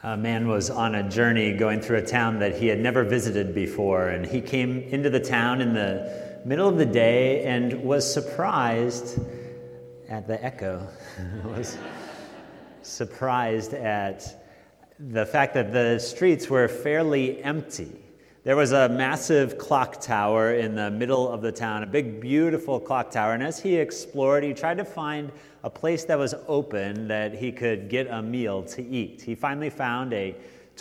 A man was on a journey going through a town that he had never visited before, and he came into the town in the middle of the day and was surprised at the echo. was surprised at the fact that the streets were fairly empty. There was a massive clock tower in the middle of the town, a big, beautiful clock tower. And as he explored, he tried to find a place that was open that he could get a meal to eat. He finally found a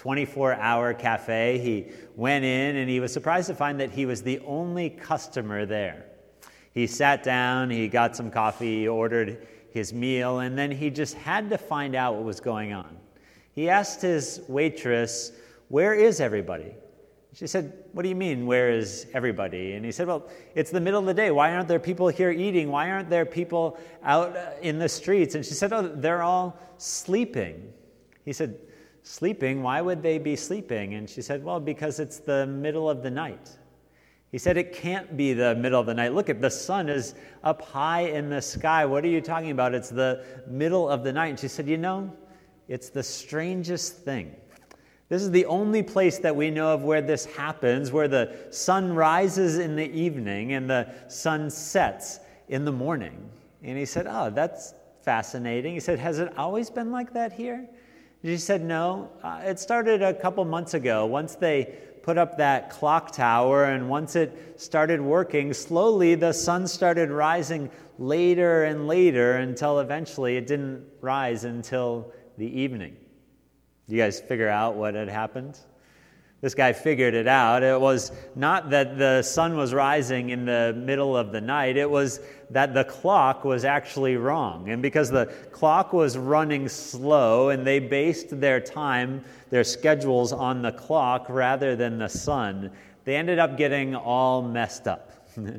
24-hour cafe. He went in, and he was surprised to find that he was the only customer there. He sat down, he got some coffee, ordered his meal, and then he just had to find out what was going on. He asked his waitress, "Where is everybody?" She said, "What do you mean, where is everybody?" And he said, "Well, it's the middle of the day. Why aren't there people here eating? Why aren't there people out in the streets?" And she said, "Oh, they're all sleeping." He said, "Sleeping? Why would they be sleeping?" And she said, "Well, because it's the middle of the night." He said, "It can't be the middle of the night. Look, the sun is up high in the sky. What are you talking about? It's the middle of the night." And she said, "It's the strangest thing. This is the only place that we know of where this happens, where the sun rises in the evening and the sun sets in the morning." And he said, "Oh, that's fascinating." He said, "Has it always been like that here?" And she said, "No, it started a couple months ago. Once they put up that clock tower and once it started working, slowly the sun started rising later and later until eventually it didn't rise until the evening." You guys figure out what had happened? This guy figured it out. It was not that the sun was rising in the middle of the night. It was that the clock was actually wrong. And because the clock was running slow and they based their time, their schedules on the clock rather than the sun, they ended up getting all messed up.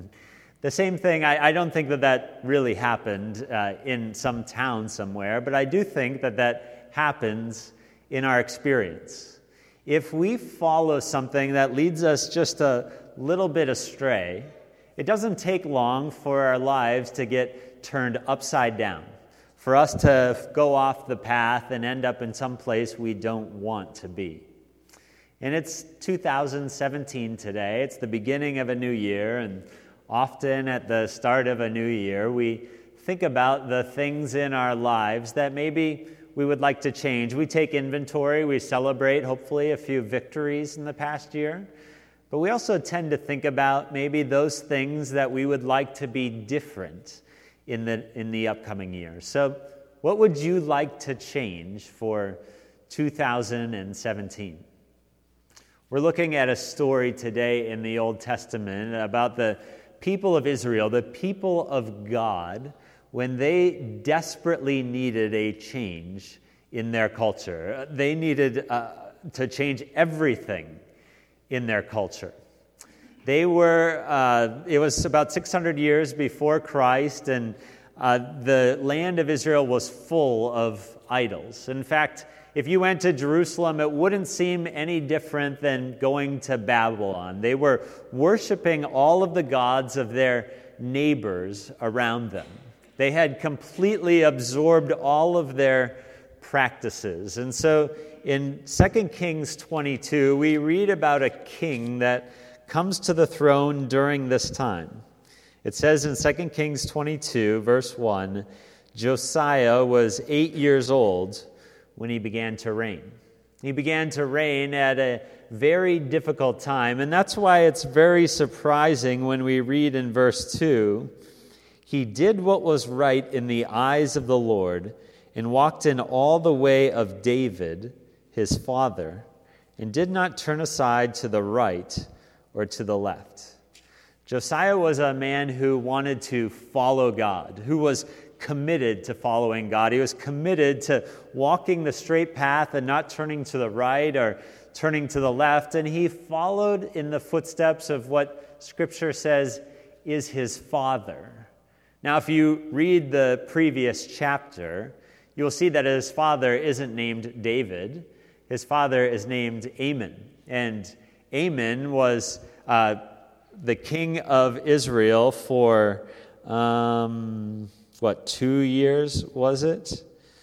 The same thing, I don't think that really happened in some town somewhere, but I do think that happens in our experience. If we follow something that leads us just a little bit astray, it doesn't take long for our lives to get turned upside down, for us to go off the path and end up in some place we don't want to be. And it's 2017 today. It's the beginning of a new year, and often at the start of a new year, we think about the things in our lives that maybe we would like to change. We take inventory, we celebrate, hopefully, a few victories in the past year. But we also tend to think about maybe those things that we would like to be different in the upcoming year. So what would you like to change for 2017? We're looking at a story today in the Old Testament about the people of Israel, the people of God, when they desperately needed a change in their culture. They needed to change everything in their culture. They were, it was about 600 years before Christ, and the land of Israel was full of idols. In fact, if you went to Jerusalem, it wouldn't seem any different than going to Babylon. They were worshiping all of the gods of their neighbors around them. They had completely absorbed all of their practices. And so in 2 Kings 22, we read about a king that comes to the throne during this time. It says in 2 Kings 22, verse 1, Josiah was 8 years old when he began to reign. He began to reign at a very difficult time, and that's why it's very surprising when we read in verse 2, "He did what was right in the eyes of the Lord and walked in all the way of David, his father, and did not turn aside to the right or to the left." Josiah was a man who wanted to follow God, who was committed to following God. He was committed to walking the straight path and not turning to the right or turning to the left. And he followed in the footsteps of what Scripture says is his father. Now, if you read the previous chapter, you'll see that his father isn't named David. His father is named Amon. And Amon was the king of Israel for, 2 years, was it?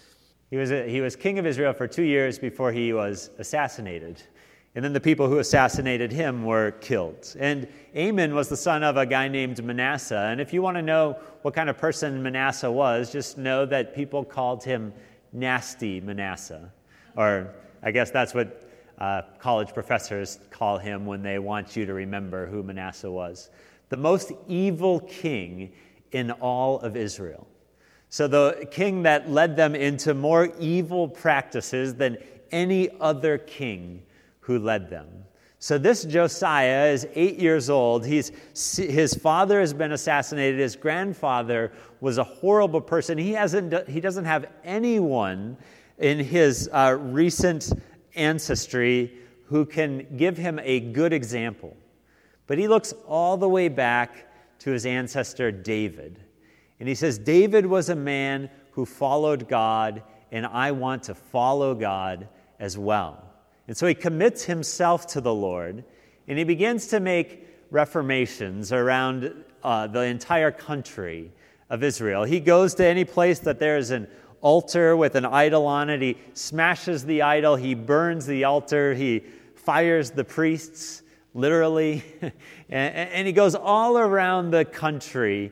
He was king of Israel for 2 years before he was assassinated. And then the people who assassinated him were killed. And Amon was the son of a guy named Manasseh. And if you want to know what kind of person Manasseh was, just know that people called him Nasty Manasseh. Or I guess that's what college professors call him when they want you to remember who Manasseh was. The most evil king in all of Israel. So the king that led them into more evil practices than any other king who led them. So this Josiah is 8 years old. His father has been assassinated. His grandfather was a horrible person. He doesn't have anyone in his recent ancestry who can give him a good example. But he looks all the way back to his ancestor David. And he says, David was a man who followed God, and I want to follow God as well. And so he commits himself to the Lord, and he begins to make reformations around the entire country of Israel. He goes to any place that there is an altar with an idol on it. He smashes the idol. He burns the altar. He fires the priests, literally. and he goes all around the country,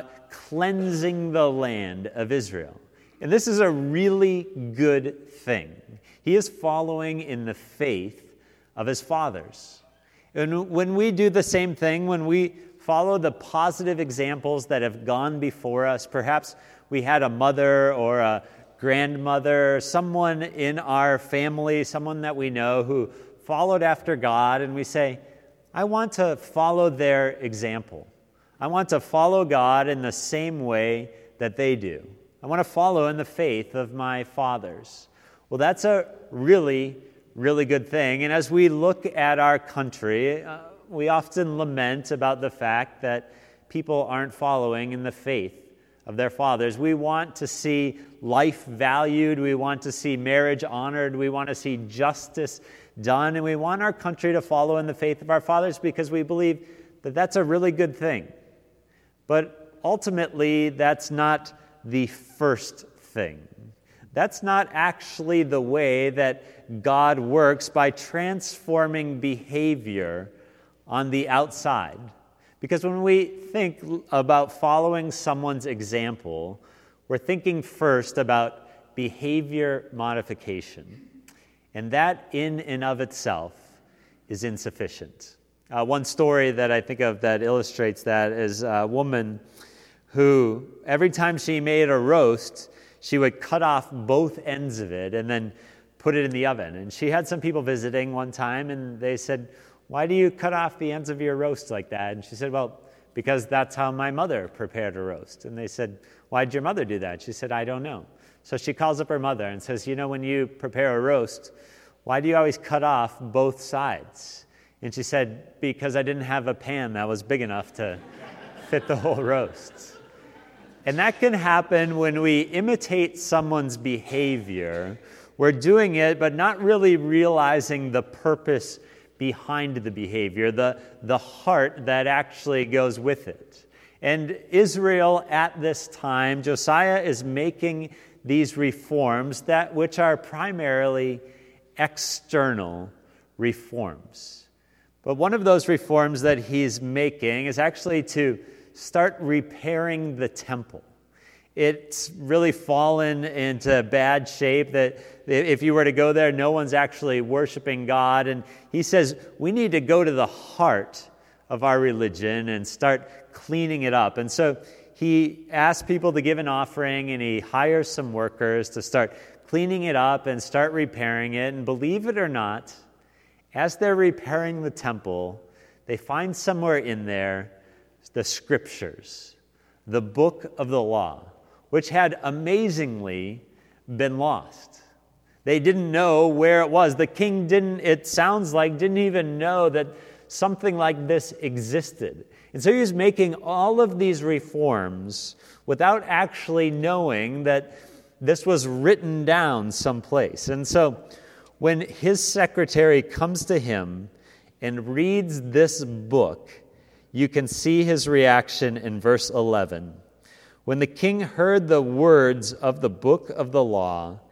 cleansing the land of Israel. And this is a really good thing. He is following in the faith of his fathers. And when we do the same thing, when we follow the positive examples that have gone before us, perhaps we had a mother or a grandmother, someone in our family, someone that we know who followed after God, and we say, I want to follow their example. I want to follow God in the same way that they do. I want to follow in the faith of my fathers. Well, that's a really, really good thing. And as we look at our country, we often lament about the fact that people aren't following in the faith of their fathers. We want to see life valued. We want to see marriage honored. We want to see justice done. And we want our country to follow in the faith of our fathers because we believe that that's a really good thing. But ultimately, that's not the first thing. That's not actually the way that God works by transforming behavior on the outside. Because when we think about following someone's example, we're thinking first about behavior modification. And that in and of itself is insufficient. One story that I think of that illustrates that is a woman who, every time she made a roast, she would cut off both ends of it and then put it in the oven. And she had some people visiting one time, and they said, why do you cut off the ends of your roast like that? And she said, well, because that's how my mother prepared a roast. And they said, why'd your mother do that? She said, I don't know. So she calls up her mother and says, when you prepare a roast, why do you always cut off both sides? And she said, because I didn't have a pan that was big enough to fit the whole roast. And that can happen when we imitate someone's behavior. We're doing it, but not really realizing the purpose behind the behavior, the heart that actually goes with it. And Israel at this time, Josiah is making these reforms which are primarily external reforms. But one of those reforms that he's making is actually to start repairing the temple. It's really fallen into bad shape that if you were to go there, no one's actually worshiping God. And he says we need to go to the heart of our religion and start cleaning it up. And so he asks people to give an offering, and he hires some workers to start cleaning it up and start repairing it. And believe it or not, as they're repairing the temple, they find somewhere in there the scriptures, the book of the law, which had amazingly been lost. They didn't know where it was. The king didn't even know that something like this existed. And so he was making all of these reforms without actually knowing that this was written down someplace. And so when his secretary comes to him and reads this book, you can see his reaction in verse 11. When the king heard the words of the book of the law,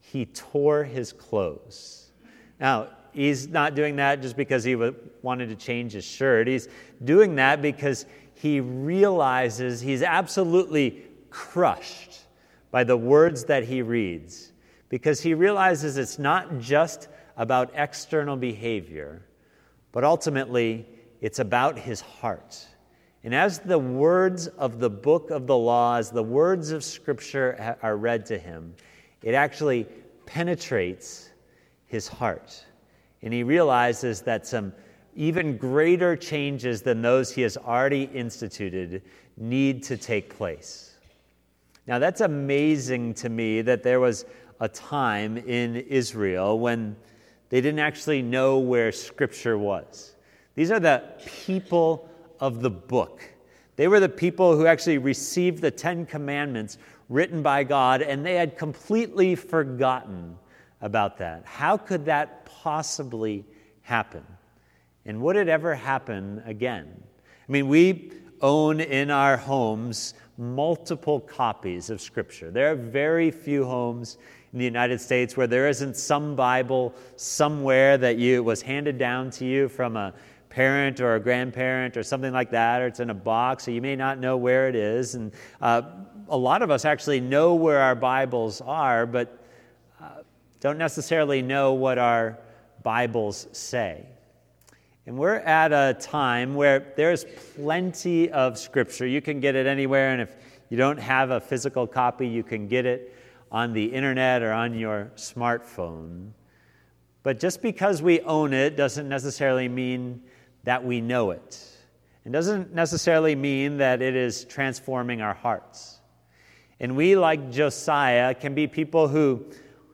he tore his clothes. Now, he's not doing that just because he wanted to change his shirt. He's doing that because he realizes he's absolutely crushed by the words that he reads, because he realizes it's not just about external behavior, but ultimately it's about his heart. And as the words of the book of the law, as the words of Scripture are read to him, it actually penetrates his heart. And he realizes that some even greater changes than those he has already instituted need to take place. Now, that's amazing to me, that there was a time in Israel when they didn't actually know where Scripture was. These are the people of the book. They were the people who actually received the 10 Commandments written by God, and they had completely forgotten about that. How could that possibly happen? And would it ever happen again? I mean, we own in our homes multiple copies of Scripture. There are very few homes in the United States where there isn't some Bible somewhere that was handed down to you from a parent or a grandparent or something like that, or it's in a box, so you may not know where it is. And a lot of us actually know where our Bibles are, but don't necessarily know what our Bibles say. And we're at a time where there's plenty of Scripture. You can get it anywhere, and if you don't have a physical copy, you can get it on the internet or on your smartphone. But just because we own it doesn't necessarily mean that we know it. It doesn't necessarily mean that it is transforming our hearts. And we, like Josiah, can be people who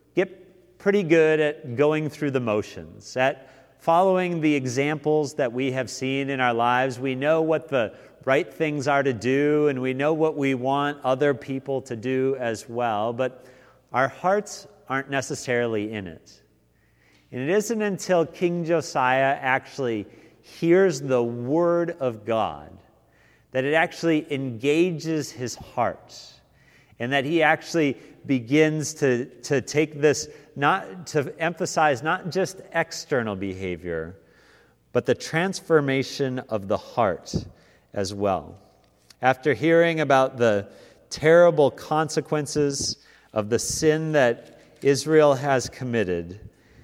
get pretty good at going through the motions, at following the examples that we have seen in our lives. We know what the right things are to do, and we know what we want other people to do as well, but our hearts aren't necessarily in it. And it isn't until King Josiah actually hears the word of God that it actually engages his heart, and that he actually begins to take this, not to emphasize not just external behavior, but the transformation of the heart as well. After hearing about the terrible consequences of the sin that Israel has committed,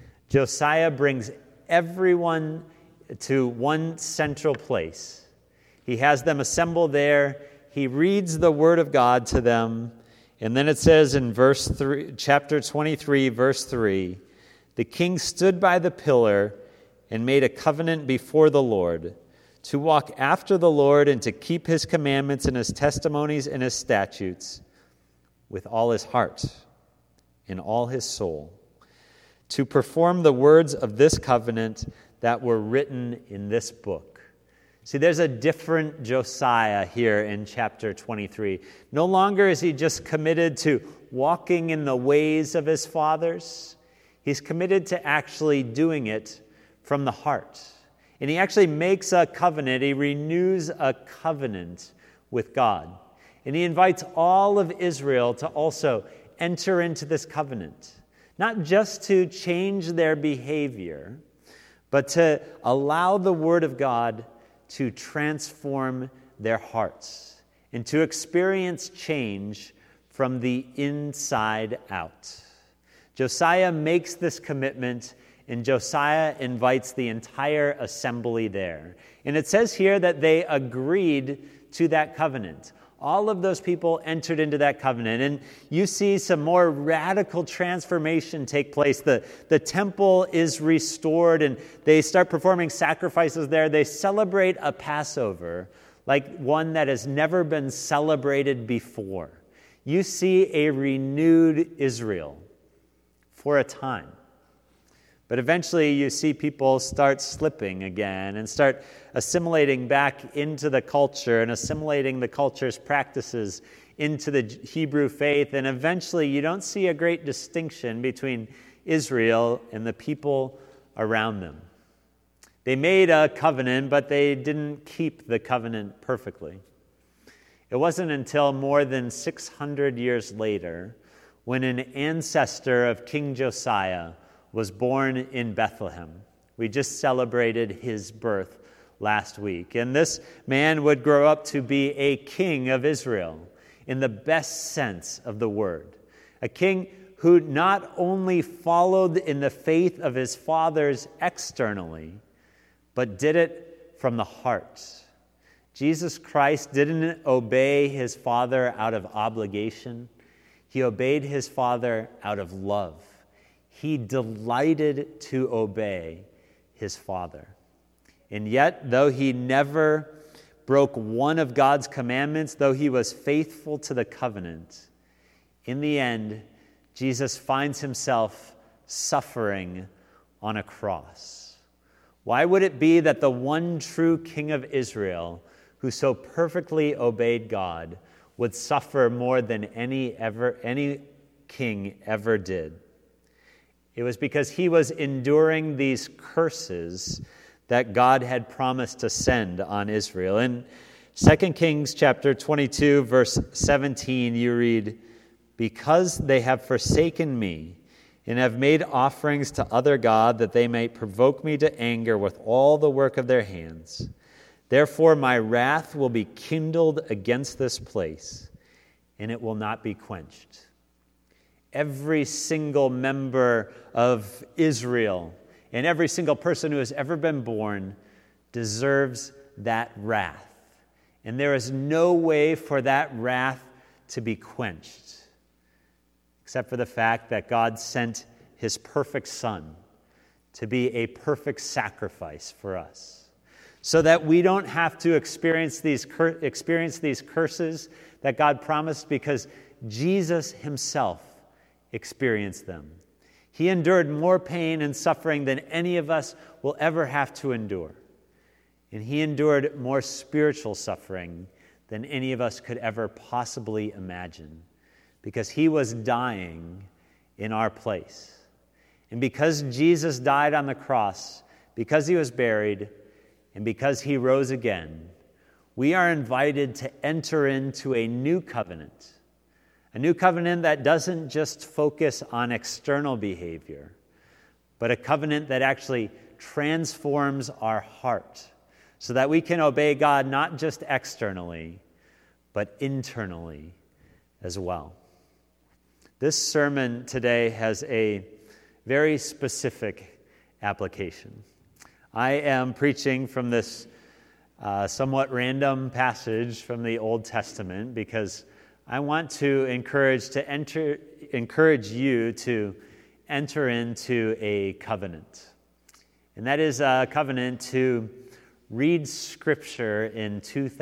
Josiah brings everyone to one central place. He has them assemble there. He reads the word of God to them. And then it says in chapter 23, verse 3, the king stood by the pillar and made a covenant before the Lord to walk after the Lord and to keep his commandments and his testimonies and his statutes with all his heart and all his soul, to perform the words of this covenant that were written in this book. See, there's a different Josiah here in chapter 23. No longer is he just committed to walking in the ways of his fathers. He's committed to actually doing it from the heart. And he actually makes a covenant. He renews a covenant with God. And he invites all of Israel to also enter into this covenant, not just to change their behavior, but to allow the word of God to transform their hearts and to experience change from the inside out. Josiah makes this commitment, and Josiah invites the entire assembly there. And it says here that they agreed to that covenant. All of those people entered into that covenant, and you see some more radical transformation take place. The temple is restored, and they start performing sacrifices there. They celebrate a Passover like one that has never been celebrated before. You see a renewed Israel for a time. But eventually you see people start slipping again and start assimilating back into the culture and assimilating the culture's practices into the Hebrew faith. And eventually you don't see a great distinction between Israel and the people around them. They made a covenant, but they didn't keep the covenant perfectly. It wasn't until more than 600 years later when an ancestor of King Josiah was born in Bethlehem. We just celebrated his birth last week. And this man would grow up to be a king of Israel in the best sense of the word. A king who not only followed in the faith of his fathers externally, but did it from the heart. Jesus Christ didn't obey his Father out of obligation. He obeyed his Father out of love. He delighted to obey his Father. And yet, though he never broke one of God's commandments, though he was faithful to the covenant, in the end, Jesus finds himself suffering on a cross. Why would it be that the one true King of Israel, who so perfectly obeyed God, would suffer more than any king ever did? It was because he was enduring these curses that God had promised to send on Israel. In 2 Kings chapter 22, verse 17, you read, "Because they have forsaken me and have made offerings to other gods, that they may provoke me to anger with all the work of their hands. Therefore my wrath will be kindled against this place, and it will not be quenched." Every single member of Israel and every single person who has ever been born deserves that wrath. And there is no way for that wrath to be quenched, except for the fact that God sent his perfect Son to be a perfect sacrifice for us, so that we don't have to experience these curses that God promised, because Jesus himself experienced them. He endured more pain and suffering than any of us will ever have to endure. And he endured more spiritual suffering than any of us could ever possibly imagine, because he was dying in our place. And because Jesus died on the cross, because he was buried, and because he rose again, we are invited to enter into a new covenant. A new covenant that doesn't just focus on external behavior, but a covenant that actually transforms our heart so that we can obey God not just externally, but internally as well. This sermon today has a very specific application. I am preaching from this somewhat random passage from the Old Testament because I want to encourage you to enter into a covenant. And that is a covenant to read Scripture in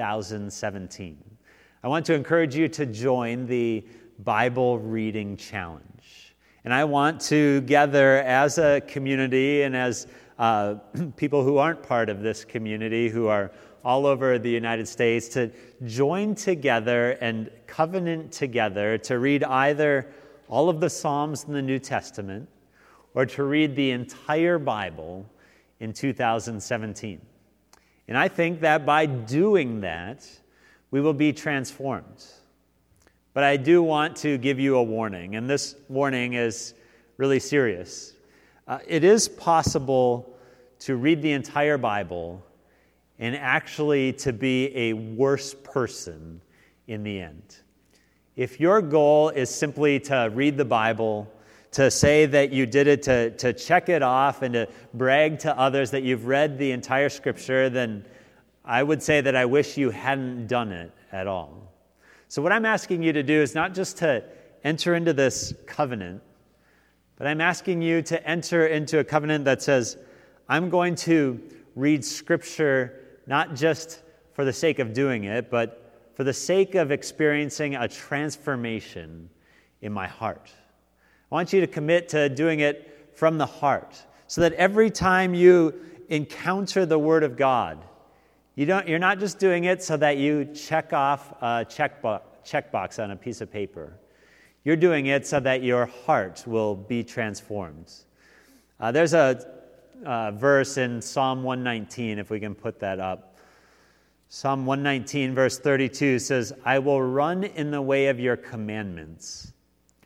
2017. I want to encourage you to join the Bible Reading Challenge. And I want to gather as a community and as people who aren't part of this community, who are all over the United States, to join together and covenant together to read either all of the Psalms in the New Testament or to read the entire Bible in 2017. And I think that by doing that, we will be transformed. But I do want to give you a warning, and this warning is really serious. It is possible to read the entire Bible and actually to be a worse person in the end. If your goal is simply to read the Bible, to say that you did it, to check it off, and to brag to others that you've read the entire Scripture, then I would say that I wish you hadn't done it at all. So what I'm asking you to do is not just to enter into this covenant, but I'm asking you to enter into a covenant that says, I'm going to read Scripture not just for the sake of doing it, but for the sake of experiencing a transformation in my heart. I want you to commit to doing it from the heart, so that every time you encounter the Word of God, you're not just doing it so that you check off a checkbox on a piece of paper. You're doing it so that your heart will be transformed. There's a verse in Psalm 119, if we can put that up. Psalm 119, verse 32 says, "I will run in the way of your commandments,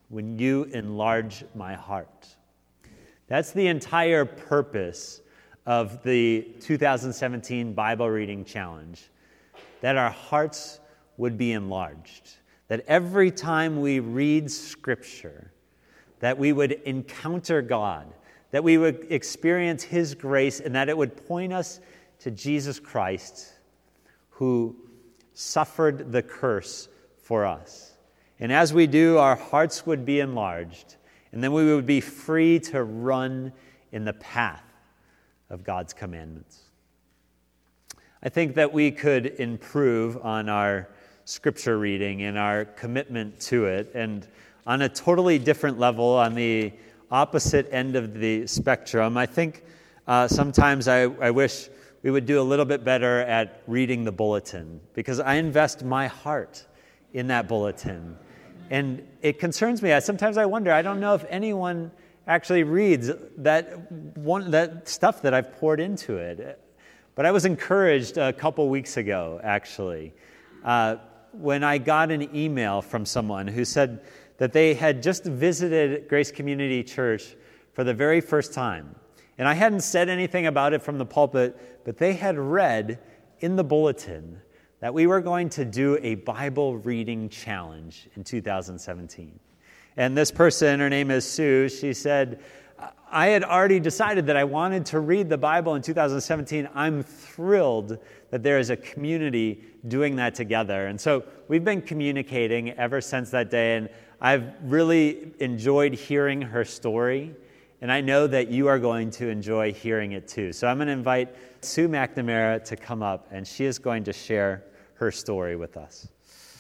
when you enlarge my heart. That's the entire purpose of the 2017 Bible Reading Challenge, that our hearts would be enlarged, that every time we read Scripture, that we would encounter God, that we would experience His grace, and that it would point us to Jesus Christ, who suffered the curse for us. And as we do, our hearts would be enlarged, and then we would be free to run in the path of God's commandments. I think that we could improve on our Scripture reading and our commitment to it, and on a totally different level, on the opposite end of the spectrum, I think sometimes I wish we would do a little bit better at reading the bulletin, because I invest my heart in that bulletin. And it concerns me. Sometimes I wonder, I don't know if anyone actually reads that stuff that I've poured into it. But I was encouraged a couple weeks ago, actually, when I got an email from someone who said that they had just visited Grace Community Church for the very first time. And I hadn't said anything about it from the pulpit, but they had read in the bulletin that we were going to do a Bible reading challenge in 2017. And this person, her name is Sue, she said, I had already decided that I wanted to read the Bible in 2017. I'm thrilled that there is a community doing that together. And so we've been communicating ever since that day, and I've really enjoyed hearing her story, and I know that you are going to enjoy hearing it too. So I'm going to invite Sue McNamara to come up, and she is going to share her story with us.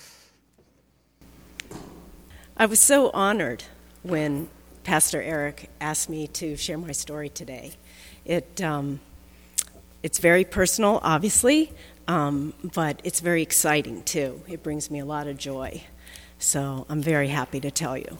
I was so honored when Pastor Eric asked me to share my story today. It's very personal, obviously, but it's very exciting too. It brings me a lot of joy. So I'm very happy to tell you.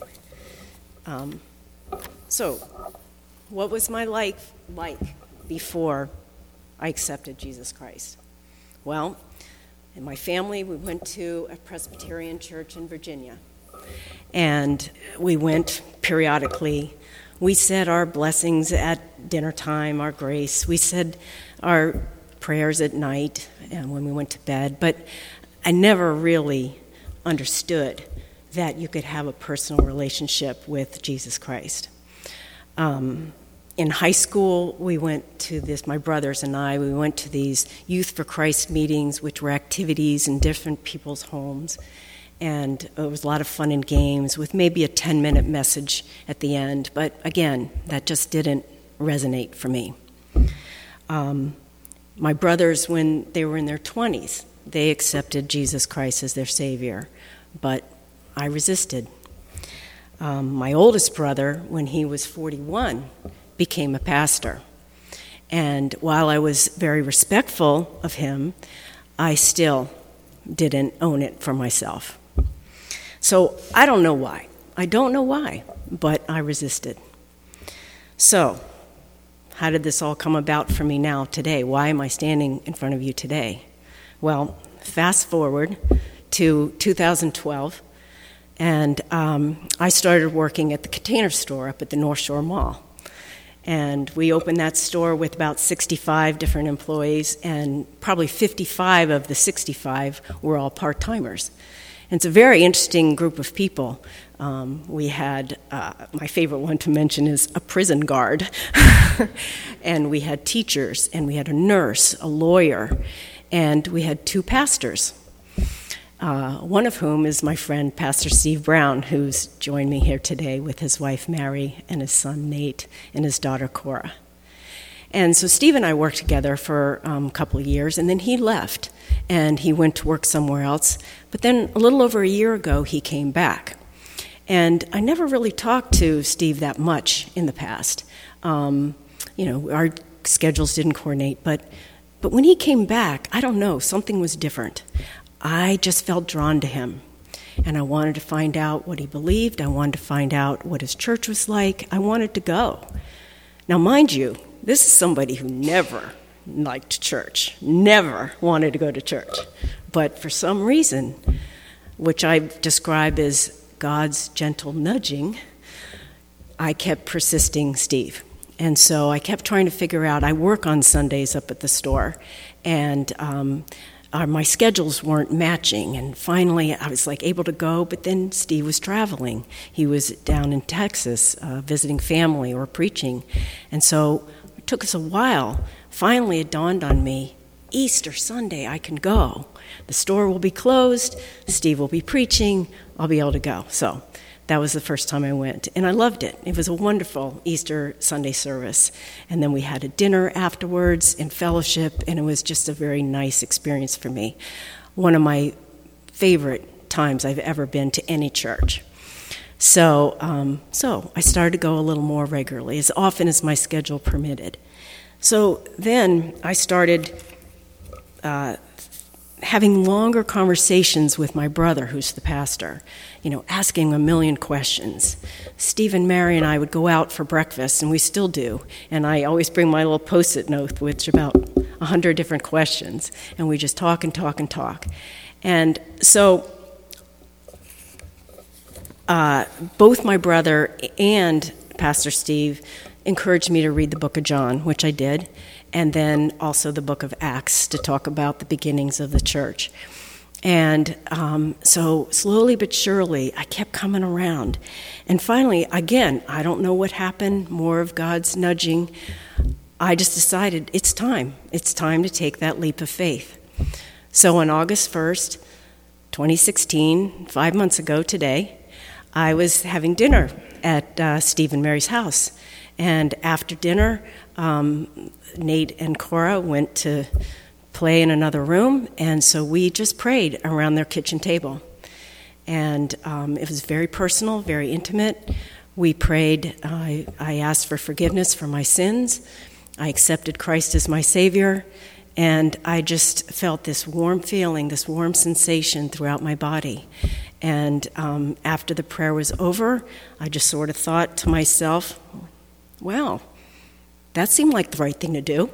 So what was my life like before I accepted Jesus Christ? Well, in my family, we went to a Presbyterian church in Virginia. And we went periodically. We said our blessings at dinner time, our grace. We said our prayers at night and when we went to bed. But I never really understood that you could have a personal relationship with Jesus Christ. In high school, we went to this, my brothers and I, we went to these Youth for Christ meetings, which were activities in different people's homes. And it was a lot of fun and games with maybe a 10-minute message at the end. But again, that just didn't resonate for me. My brothers, when they were in their 20s, they accepted Jesus Christ as their Savior. But I resisted. My oldest brother, when he was 41, became a pastor. And while I was very respectful of him, I still didn't own it for myself. So I don't know why. I don't know why, but I resisted. So how did this all come about for me now today? Why am I standing in front of you today? Well, fast forward to 2012, and I started working at the Container Store up at the North Shore Mall. And we opened that store with about 65 different employees, and probably 55 of the 65 were all part-timers. And it's a very interesting group of people. We had, my favorite one to mention is a prison guard. And we had teachers, and we had a nurse, a lawyer, and we had 2 pastors. One of whom is my friend, Pastor Steve Brown, who's joined me here today with his wife, Mary, and his son, Nate, and his daughter, Cora. And so Steve and I worked together for a couple of years, and then he left, and he went to work somewhere else. But then a little over a year ago, he came back. And I never really talked to Steve that much in the past. Our schedules didn't coordinate, but when he came back, I don't know, something was different. I just felt drawn to him, and I wanted to find out what he believed. I wanted to find out what his church was like. I wanted to go. Now, mind you, this is somebody who never liked church, never wanted to go to church. But for some reason, which I describe as God's gentle nudging, I kept persisting Steve. And so I kept trying to figure out, I work on Sundays up at the store, and my schedules weren't matching. And finally, I was able to go, but then Steve was traveling. He was down in Texas visiting family or preaching. And so it took us a while. Finally, it dawned on me, Easter Sunday, I can go. The store will be closed, Steve will be preaching, I'll be able to go. So that was the first time I went, and I loved it. It was a wonderful Easter Sunday service. And then we had a dinner afterwards in fellowship, and it was just a very nice experience for me. One of my favorite times I've ever been to any church. So I started to go a little more regularly, as often as my schedule permitted. So then I started having longer conversations with my brother, who's the pastor, asking a million questions. Steve and Mary and I would go out for breakfast, and we still do, and I always bring my little Post-it note with about 100 different questions, and we just talk and talk and talk. And so both my brother and Pastor Steve encouraged me to read the book of John, which I did, and then also the book of Acts to talk about the beginnings of the church. And so slowly but surely, I kept coming around. And finally, again, I don't know what happened, more of God's nudging. I just decided it's time. It's time to take that leap of faith. So on August 1st, 2016, 5 months ago today, I was having dinner at Steve and Mary's house. And after dinner, Nate and Cora went to play in another room, and so we just prayed around their kitchen table. And it was very personal, very intimate. We prayed. I asked for forgiveness for my sins. I accepted Christ as my Savior, and I just felt this warm feeling, this warm sensation throughout my body. And after the prayer was over, I just sort of thought to myself, well, that seemed like the right thing to do.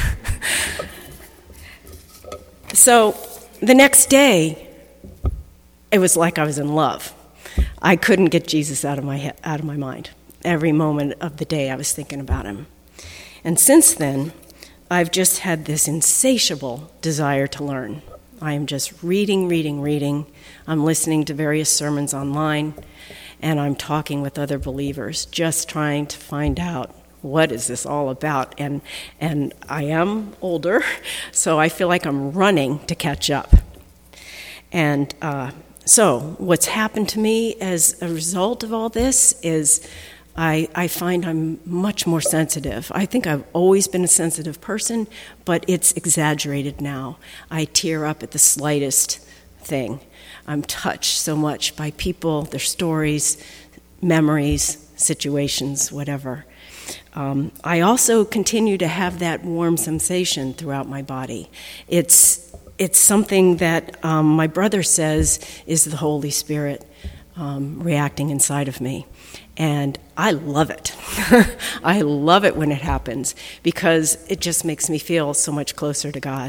So the next day, it was like I was in love. I couldn't get Jesus out of my mind. Every moment of the day, I was thinking about him. And since then, I've just had this insatiable desire to learn. I am just reading. I'm listening to various sermons online, and I'm talking with other believers, just trying to find out what is this all about. And I am older, so I feel like I'm running to catch up. And so what's happened to me as a result of all this is I find I'm much more sensitive. I think I've always been a sensitive person, but it's exaggerated now. I tear up at the slightest thing. I'm touched so much by people, their stories, memories, situations, whatever. I also continue to have that warm sensation throughout my body. It's something that my brother says is the Holy Spirit reacting inside of me. And I love it. I love it when it happens because it just makes me feel so much closer to God.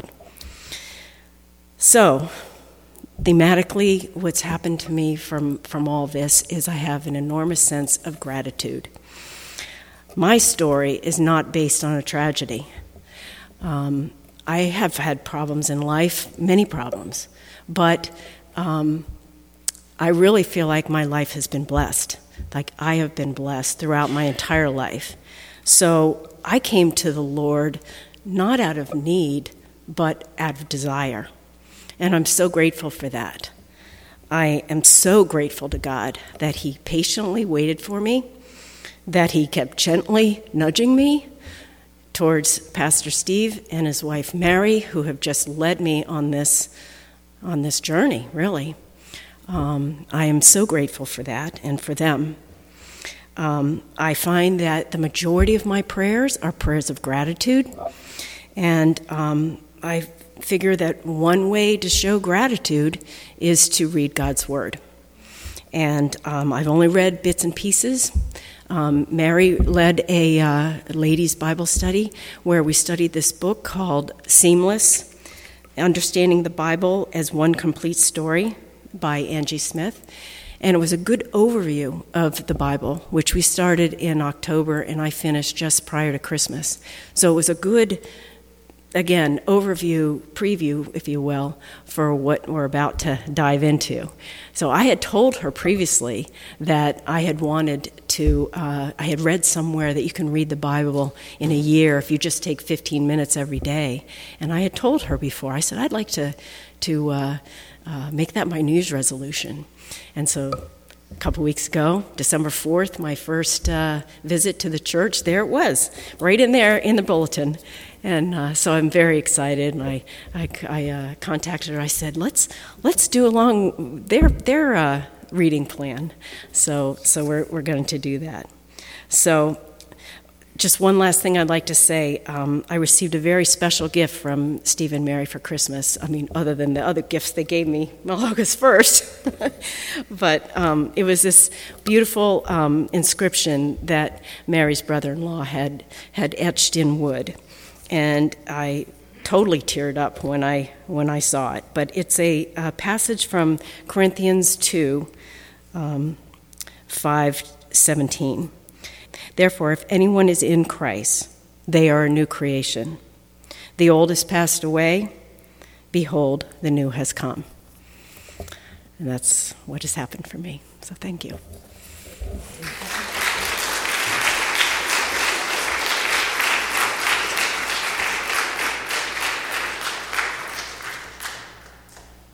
So, thematically, what's happened to me from all this is I have an enormous sense of gratitude. My story is not based on a tragedy. I have had problems in life, many problems, but I really feel like my life has been blessed. Like I have been blessed throughout my entire life. So I came to the Lord not out of need, but out of desire. And I'm so grateful for that. I am so grateful to God that he patiently waited for me, that he kept gently nudging me towards Pastor Steve and his wife Mary, who have just led me on this journey, really. I am so grateful for that and for them. I find that the majority of my prayers are prayers of gratitude, and I figure that one way to show gratitude is to read God's Word. And I've only read bits and pieces. Mary led a ladies' Bible study where we studied this book called Seamless, Understanding the Bible as One Complete Story by Angie Smith. And it was a good overview of the Bible, which we started in October and I finished just prior to Christmas. So it was a good, again, overview, preview, if you will, for what we're about to dive into. So I had told her previously that I had wanted to, I had read somewhere that you can read the Bible in a year if you just take 15 minutes every day. And I had told her before, I said, I'd like to make that my New Year's resolution. And so a couple weeks ago, December 4th, my first visit to the church, there it was, right in there in the bulletin. And so I'm very excited, and I contacted her. I said, let's do along their reading plan. So we're going to do that. So just one last thing I'd like to say. I received a very special gift from Steve and Mary for Christmas. I mean, other than the other gifts they gave me on August 1st. But it was this beautiful inscription that Mary's brother-in-law had etched in wood. And I totally teared up when I saw it. But it's a passage from Corinthians 2, 5:17. Therefore, if anyone is in Christ, they are a new creation. The old has passed away. Behold, the new has come. And that's what has happened for me. So thank you.